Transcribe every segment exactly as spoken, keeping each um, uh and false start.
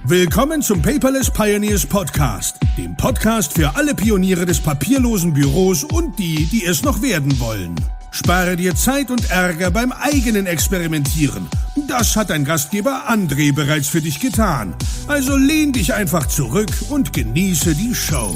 Willkommen zum Paperless Pioneers Podcast, dem Podcast für alle Pioniere des papierlosen Büros und die, die es noch werden wollen. Spare dir Zeit und Ärger beim eigenen Experimentieren. Das hat dein Gastgeber André bereits für dich getan. Also lehn dich einfach zurück und genieße die Show.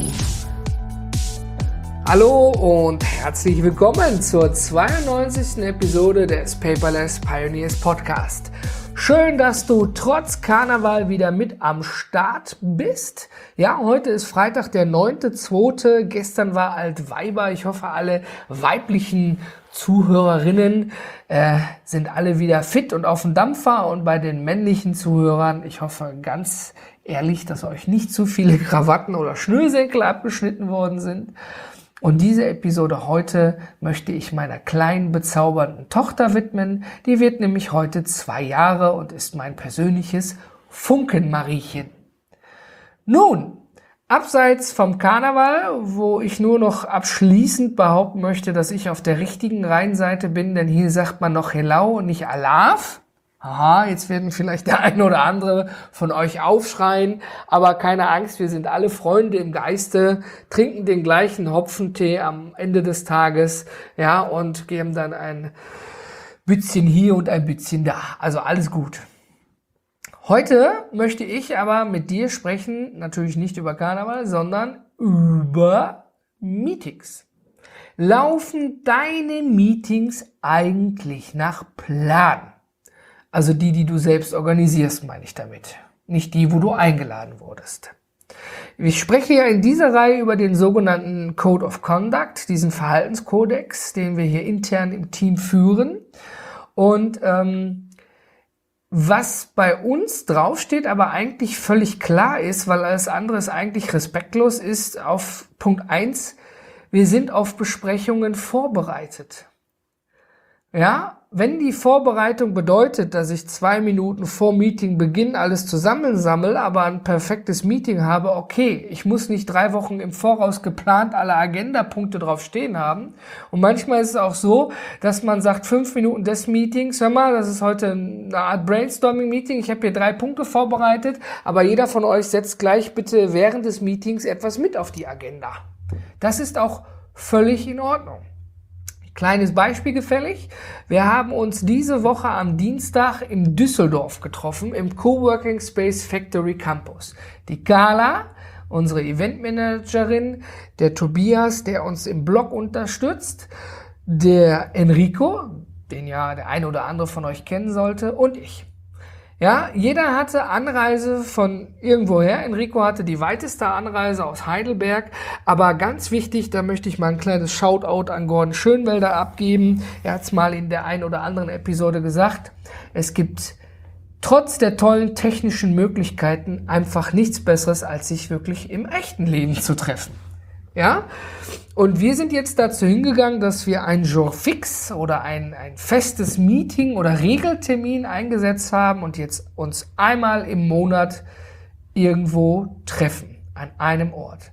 Hallo und herzlich willkommen zur zweiundneunzigsten Episode des Paperless Pioneers Podcast. Schön, dass du trotz Karneval wieder mit am Start bist. Ja, heute ist Freitag, der neunte zweite Gestern war Altweiber. Ich hoffe, alle weiblichen Zuhörerinnen äh, sind alle wieder fit und auf dem Dampfer. Und bei den männlichen Zuhörern, ich hoffe ganz ehrlich, dass euch nicht zu viele Krawatten oder Schnürsenkel abgeschnitten worden sind. Und diese Episode heute möchte ich meiner kleinen, bezaubernden Tochter widmen. Die wird nämlich heute zwei Jahre und ist mein persönliches Funkenmariechen. Nun, abseits vom Karneval, wo ich nur noch abschließend behaupten möchte, dass ich auf der richtigen Rheinseite bin, denn hier sagt man noch Hello und nicht Alaf. Aha, jetzt werden vielleicht der eine oder andere von euch aufschreien, aber keine Angst, wir sind alle Freunde im Geiste, trinken den gleichen Hopfentee am Ende des Tages, ja, und geben dann ein bisschen hier und ein bisschen da. Also alles gut. Heute möchte ich aber mit dir sprechen, natürlich nicht über Karneval, sondern über Meetings. Laufen deine Meetings eigentlich nach Plan? Also die, die du selbst organisierst, meine ich damit. Nicht die, wo du eingeladen wurdest. Ich spreche ja in dieser Reihe über den sogenannten Code of Conduct, diesen Verhaltenskodex, den wir hier intern im Team führen. Und ähm, was bei uns draufsteht, aber eigentlich völlig klar ist, weil alles andere ist eigentlich respektlos, ist auf Punkt eins, wir sind auf Besprechungen vorbereitet. Ja, wenn die Vorbereitung bedeutet, dass ich zwei Minuten vor Meetingbeginn alles zusammensammle, aber ein perfektes Meeting habe, okay, ich muss nicht drei Wochen im Voraus geplant alle Agendapunkte drauf stehen haben. Und manchmal ist es auch so, dass man sagt, fünf Minuten des Meetings, hör mal, das ist heute eine Art Brainstorming-Meeting, ich habe hier drei Punkte vorbereitet, aber jeder von euch setzt gleich bitte während des Meetings etwas mit auf die Agenda. Das ist auch völlig in Ordnung. Kleines Beispiel gefällig. Wir haben uns diese Woche am Dienstag in Düsseldorf getroffen, im Coworking Space Factory Campus. Die Carla, unsere Eventmanagerin, der Tobias, der uns im Blog unterstützt, der Enrico, den ja der eine oder andere von euch kennen sollte, und ich. Ja, jeder hatte Anreise von irgendwoher. Enrico hatte die weiteste Anreise aus Heidelberg. Aber ganz wichtig, da möchte ich mal ein kleines Shoutout an Gordon Schönwelder abgeben. Er hat es mal in der einen oder anderen Episode gesagt. Es gibt trotz der tollen technischen Möglichkeiten einfach nichts Besseres, als sich wirklich im echten Leben zu treffen. Ja? Und wir sind jetzt dazu hingegangen, dass wir ein Jour fix oder ein, ein festes Meeting oder Regeltermin eingesetzt haben und jetzt uns einmal im Monat irgendwo treffen, an einem Ort.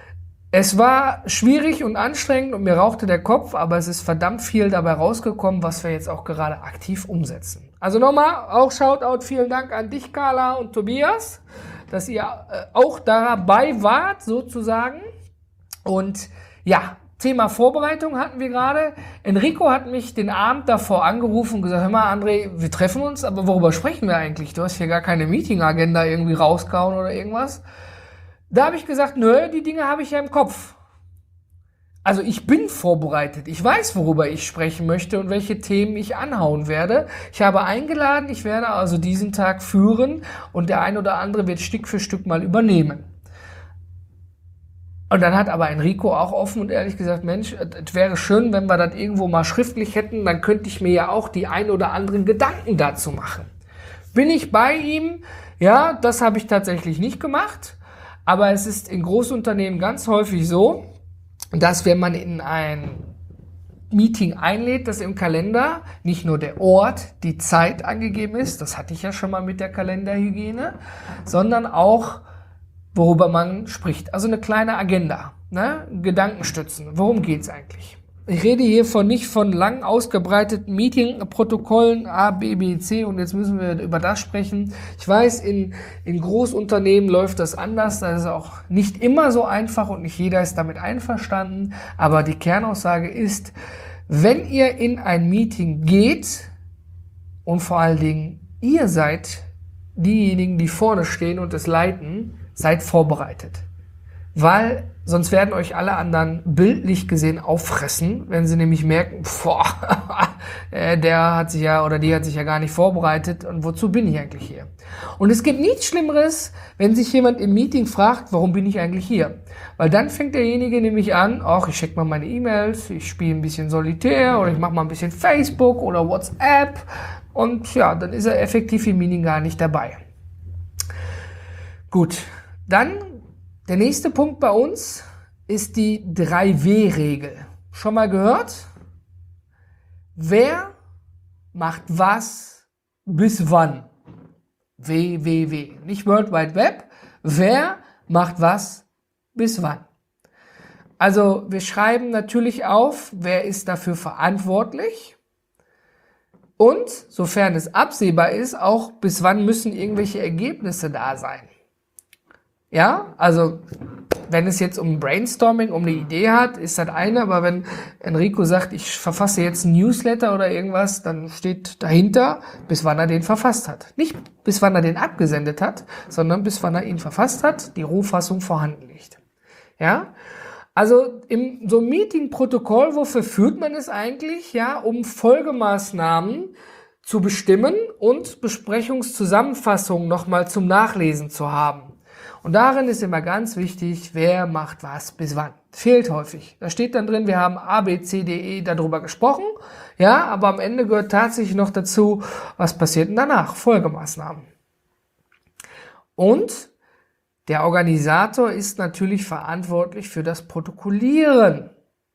Es war schwierig und anstrengend und mir rauchte der Kopf, aber es ist verdammt viel dabei rausgekommen, was wir jetzt auch gerade aktiv umsetzen. Also nochmal, auch Shoutout, vielen Dank an dich, Carla und Tobias, dass ihr äh, auch dabei wart, sozusagen. Und ja, Thema Vorbereitung hatten wir gerade. Enrico hat mich den Abend davor angerufen und gesagt, hör mal André, wir treffen uns, aber worüber sprechen wir eigentlich? Du hast hier gar keine Meeting-Agenda irgendwie rausgehauen oder irgendwas. Da habe ich gesagt, nö, die Dinge habe ich ja im Kopf. Also ich bin vorbereitet. Ich weiß, worüber ich sprechen möchte und welche Themen ich anhauen werde. Ich habe eingeladen, ich werde also diesen Tag führen und der ein oder andere wird Stück für Stück mal übernehmen. Und dann hat aber Enrico auch offen und ehrlich gesagt, Mensch, es wäre schön, wenn wir das irgendwo mal schriftlich hätten, dann könnte ich mir ja auch die ein oder anderen Gedanken dazu machen. Bin ich bei ihm? Ja, das habe ich tatsächlich nicht gemacht, aber es ist in Großunternehmen ganz häufig so, dass wenn man in ein Meeting einlädt, dass im Kalender nicht nur der Ort, die Zeit angegeben ist, das hatte ich ja schon mal mit der Kalenderhygiene, sondern auch worüber man spricht. Also eine kleine Agenda, ne? Gedankenstützen. Worum geht's eigentlich? ich rede hier von nicht von lang ausgebreiteten Meeting-Protokollen A, B, B, C und jetzt müssen wir über das sprechen. Ich weiß, in, in Großunternehmen läuft das anders. Das ist auch nicht immer so einfach und nicht jeder ist damit einverstanden. Aber die Kernaussage ist, wenn ihr in ein Meeting geht und vor allen Dingen ihr seid diejenigen, die vorne stehen und es leiten, seid vorbereitet. Weil sonst werden euch alle anderen bildlich gesehen auffressen, wenn sie nämlich merken, boah, der hat sich ja oder die hat sich ja gar nicht vorbereitet und wozu bin ich eigentlich hier? Und es gibt nichts Schlimmeres, wenn sich jemand im Meeting fragt, warum bin ich eigentlich hier? Weil dann fängt derjenige nämlich an, ach, ich check mal meine E-Mails, ich spiele ein bisschen Solitär oder ich mache mal ein bisschen Facebook oder WhatsApp und ja, dann ist er effektiv im Meeting gar nicht dabei. Gut, dann der nächste Punkt bei uns ist die drei W Regel. Schon mal gehört? Wer macht was bis wann? W W W. Nicht World Wide Web. Wer macht was bis wann? Also wir schreiben natürlich auf, wer ist dafür verantwortlich und, sofern es absehbar ist, auch bis wann müssen irgendwelche Ergebnisse da sein. Ja, also wenn es jetzt um Brainstorming, um eine Idee hat, ist das eine, aber wenn Enrico sagt, ich verfasse jetzt einen Newsletter oder irgendwas, dann steht dahinter, bis wann er den verfasst hat. Nicht bis wann er den abgesendet hat, sondern bis wann er ihn verfasst hat, die Rohfassung vorhanden liegt. Ja, also im so Meeting-Protokoll, wofür führt man es eigentlich? Ja, um Folgemaßnahmen zu bestimmen und Besprechungszusammenfassungen nochmal zum Nachlesen zu haben. Und darin ist immer ganz wichtig, wer macht was bis wann. Fehlt häufig. Da steht dann drin, wir haben A, B, C, D, E darüber gesprochen. Ja, aber am Ende gehört tatsächlich noch dazu, was passiert denn danach? Folgemaßnahmen. Und der Organisator ist natürlich verantwortlich für das Protokollieren.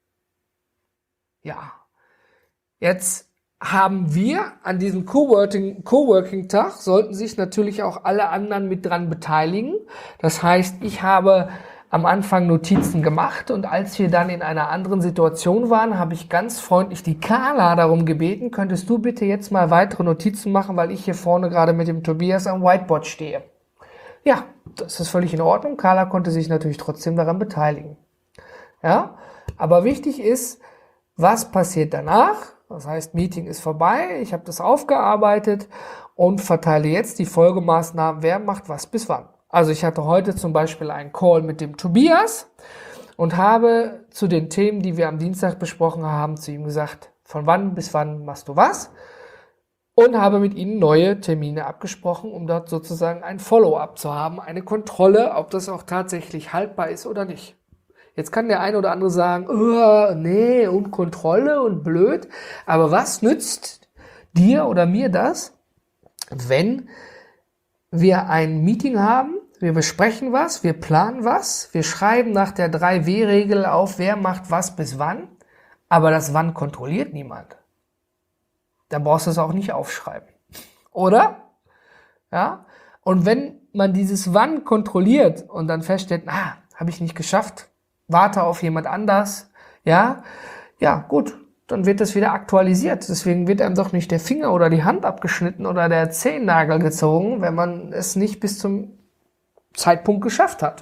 Ja, jetzt haben wir an diesem Coworking, Coworking-Tag, sollten sich natürlich auch alle anderen mit dran beteiligen. Das heißt, ich habe am Anfang Notizen gemacht und als wir dann in einer anderen Situation waren, habe ich ganz freundlich die Carla darum gebeten, könntest du bitte jetzt mal weitere Notizen machen, weil ich hier vorne gerade mit dem Tobias am Whiteboard stehe. Ja, das ist völlig in Ordnung. Carla konnte sich natürlich trotzdem daran beteiligen. Ja, aber wichtig ist, was passiert danach? Das heißt, Meeting ist vorbei, ich habe das aufgearbeitet und verteile jetzt die Folgemaßnahmen, wer macht was bis wann. Also ich hatte heute zum Beispiel einen Call mit dem Tobias und habe zu den Themen, die wir am Dienstag besprochen haben, zu ihm gesagt, von wann bis wann machst du was? Und habe mit ihnen neue Termine abgesprochen, um dort sozusagen ein Follow-up zu haben, eine Kontrolle, ob das auch tatsächlich haltbar ist oder nicht. Jetzt kann der eine oder andere sagen, oh, nee, und Kontrolle und blöd. Aber was nützt dir oder mir das, wenn wir ein Meeting haben, wir besprechen was, wir planen was, wir schreiben nach der drei W Regel auf, wer macht was bis wann, aber das Wann kontrolliert niemand. Dann brauchst du es auch nicht aufschreiben. Oder? Ja? Und wenn man dieses Wann kontrolliert und dann feststellt, ah, habe ich nicht geschafft, warte auf jemand anders, ja, ja, gut, dann wird das wieder aktualisiert. Deswegen wird einem doch nicht der Finger oder die Hand abgeschnitten oder der Zehennagel gezogen, wenn man es nicht bis zum Zeitpunkt geschafft hat.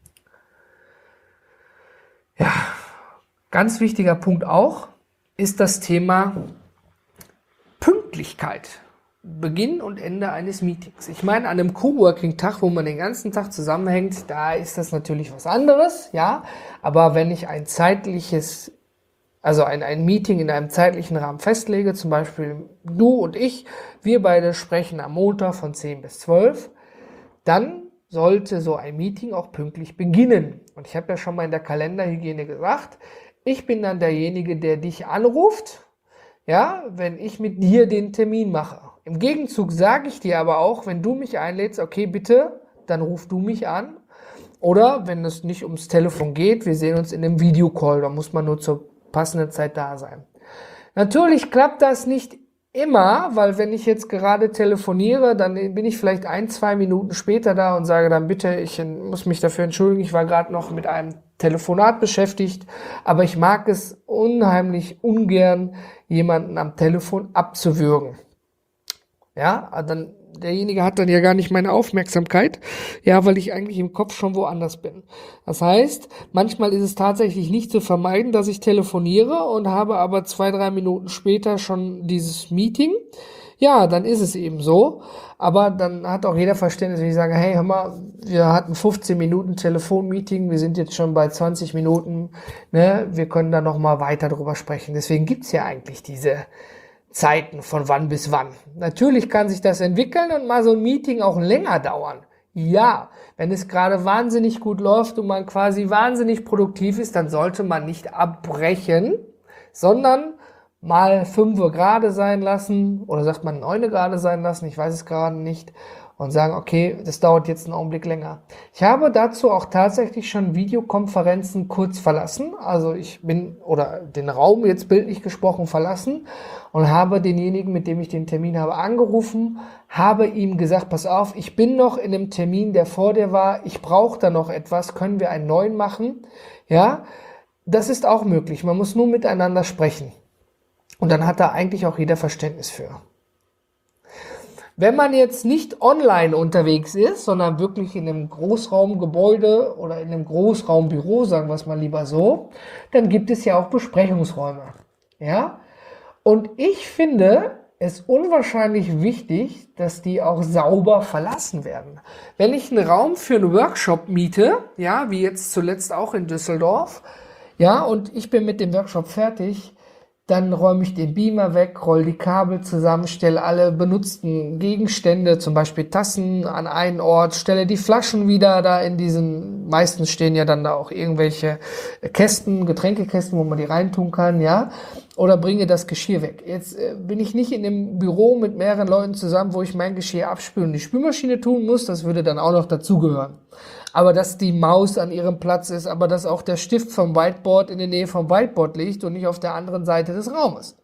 Ja, ganz wichtiger Punkt auch ist das Thema Pünktlichkeit. Beginn und Ende eines Meetings. Ich meine, an einem Coworking-Tag, wo man den ganzen Tag zusammenhängt, da ist das natürlich was anderes, ja. Aber wenn ich ein zeitliches, also ein, ein Meeting in einem zeitlichen Rahmen festlege, zum Beispiel du und ich, wir beide sprechen am Montag von zehn bis zwölf, dann sollte so ein Meeting auch pünktlich beginnen. Und ich habe ja schon mal in der Kalenderhygiene gesagt, ich bin dann derjenige, der dich anruft, ja, wenn ich mit dir den Termin mache. Im Gegenzug sage ich dir aber auch, wenn du mich einlädst, okay, bitte, dann ruf du mich an. Oder wenn es nicht ums Telefon geht, wir sehen uns in einem Videocall, da muss man nur zur passenden Zeit da sein. Natürlich klappt das nicht immer, weil wenn ich jetzt gerade telefoniere, dann bin ich vielleicht ein, zwei Minuten später da und sage dann bitte, ich muss mich dafür entschuldigen, ich war gerade noch mit einem Telefonat beschäftigt, aber ich mag es unheimlich ungern, jemanden am Telefon abzuwürgen. Ja, dann derjenige hat dann ja gar nicht meine Aufmerksamkeit, ja, weil ich eigentlich im Kopf schon woanders bin. Das heißt, manchmal ist es tatsächlich nicht zu vermeiden, dass ich telefoniere und habe aber zwei, drei Minuten später schon dieses Meeting. Ja, dann ist es eben so. Aber dann hat auch jeder Verständnis, wenn ich sage, hey, hör mal, wir hatten fünfzehn Minuten Telefonmeeting, wir sind jetzt schon bei zwanzig Minuten, ne, wir können da nochmal weiter drüber sprechen. Deswegen gibt's ja eigentlich diese Zeiten von wann bis wann. Natürlich kann sich das entwickeln und mal so ein Meeting auch länger dauern. Ja, wenn es gerade wahnsinnig gut läuft und man quasi wahnsinnig produktiv ist, dann sollte man nicht abbrechen, sondern mal fünf Uhr gerade sein lassen oder sagt man neun Uhr gerade sein lassen, ich weiß es gerade nicht, und sagen, okay, das dauert jetzt einen Augenblick länger. Ich habe dazu auch tatsächlich schon Videokonferenzen kurz verlassen, also ich bin, oder den Raum jetzt bildlich gesprochen verlassen und habe denjenigen, mit dem ich den Termin habe, angerufen, habe ihm gesagt, pass auf, ich bin noch in einem Termin, der vor dir war, ich brauche da noch etwas, können wir einen neuen machen? Ja, das ist auch möglich, man muss nur miteinander sprechen. Und dann hat da eigentlich auch jeder Verständnis für. Wenn man jetzt nicht online unterwegs ist, sondern wirklich in einem Großraumgebäude oder in einem Großraumbüro, sagen wir es mal lieber so, dann gibt es ja auch Besprechungsräume. Ja? Und ich finde es unwahrscheinlich wichtig, dass die auch sauber verlassen werden. Wenn ich einen Raum für einen Workshop miete, ja, wie jetzt zuletzt auch in Düsseldorf, ja, und ich bin mit dem Workshop fertig, dann räume ich den Beamer weg, roll die Kabel zusammen, stelle alle benutzten Gegenstände, zum Beispiel Tassen, an einen Ort, stelle die Flaschen wieder da in diesen, meistens stehen ja dann da auch irgendwelche Kästen, Getränkekästen, wo man die reintun kann, ja, oder bringe das Geschirr weg. Jetzt äh, bin ich nicht in dem Büro mit mehreren Leuten zusammen, wo ich mein Geschirr abspülen und die Spülmaschine tun muss, das würde dann auch noch dazugehören. Aber dass die Maus an ihrem Platz ist, aber dass auch der Stift vom Whiteboard in der Nähe vom Whiteboard liegt und nicht auf der anderen Seite des Raumes.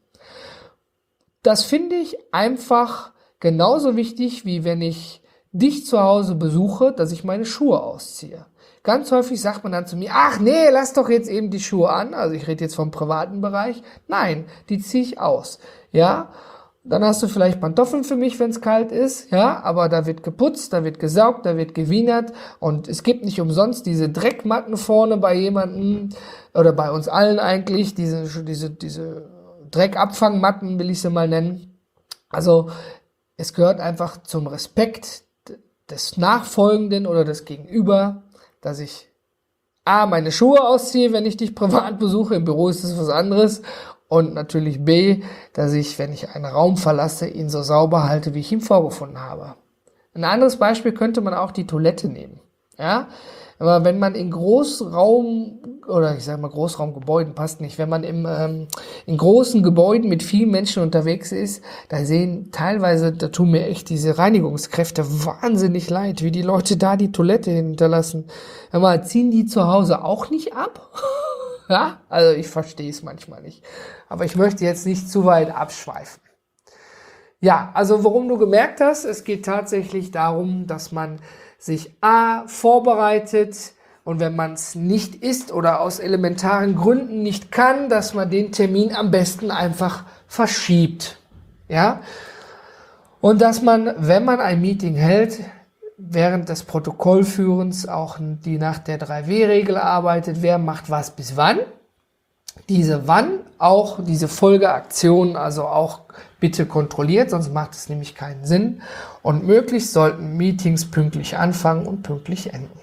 Das finde ich einfach genauso wichtig, wie wenn ich dich zu Hause besuche, dass ich meine Schuhe ausziehe. Ganz häufig sagt man dann zu mir, ach nee, lass doch jetzt eben die Schuhe an. Also ich rede jetzt vom privaten Bereich. Nein, die ziehe ich aus. Ja, dann hast du vielleicht Pantoffeln für mich, wenn es kalt ist, ja, aber da wird geputzt, da wird gesaugt, da wird gewienert und es gibt nicht umsonst diese Dreckmatten vorne bei jemandem oder bei uns allen eigentlich, diese, diese, diese Dreckabfangmatten, will ich sie mal nennen. Also es gehört einfach zum Respekt des Nachfolgenden oder des Gegenüber, dass ich A, meine Schuhe ausziehe, wenn ich dich privat besuche, im Büro ist das was anderes. Und natürlich B, dass ich, wenn ich einen Raum verlasse, ihn so sauber halte, wie ich ihn vorgefunden habe. Ein anderes Beispiel könnte man auch die Toilette nehmen. Ja, aber wenn man in Großraum, oder ich sage mal Großraumgebäuden, passt nicht, wenn man im, ähm, in großen Gebäuden mit vielen Menschen unterwegs ist, da sehen teilweise, da tun mir echt diese Reinigungskräfte wahnsinnig leid, wie die Leute da die Toilette hinterlassen. Aber ziehen die zu Hause auch nicht ab? Ja, also ich verstehe es manchmal nicht. Aber ich möchte jetzt nicht zu weit abschweifen. Ja, also worum du gemerkt hast, es geht tatsächlich darum, dass man sich A, vorbereitet und wenn man es nicht ist oder aus elementaren Gründen nicht kann, dass man den Termin am besten einfach verschiebt. Ja, und dass man, wenn man ein Meeting hält, während des Protokollführens auch die nach der drei W Regel arbeitet, wer macht was bis wann. Diese wann auch diese Folgeaktionen also auch bitte kontrolliert, sonst macht es nämlich keinen Sinn. Und möglichst sollten Meetings pünktlich anfangen und pünktlich enden.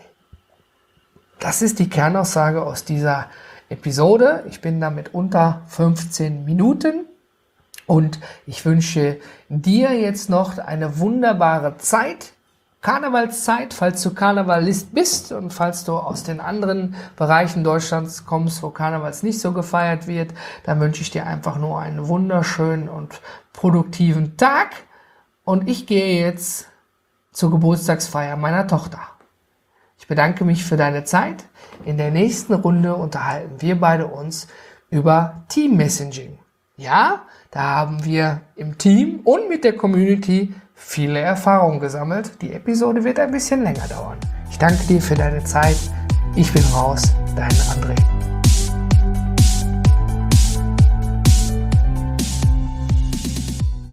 Das ist die Kernaussage aus dieser Episode. Ich bin damit unter fünfzehn Minuten. Und ich wünsche dir jetzt noch eine wunderbare Zeit. Karnevalszeit, falls du Karnevalist bist und falls du aus den anderen Bereichen Deutschlands kommst, wo Karnevals nicht so gefeiert wird, dann wünsche ich dir einfach nur einen wunderschönen und produktiven Tag und ich gehe jetzt zur Geburtstagsfeier meiner Tochter. Ich bedanke mich für deine Zeit. In der nächsten Runde unterhalten wir beide uns über Team Messaging. Ja, Da haben wir im Team und mit der Community viele Erfahrungen gesammelt. Die Episode wird ein bisschen länger dauern. Ich danke dir für deine Zeit. Ich bin raus, dein André.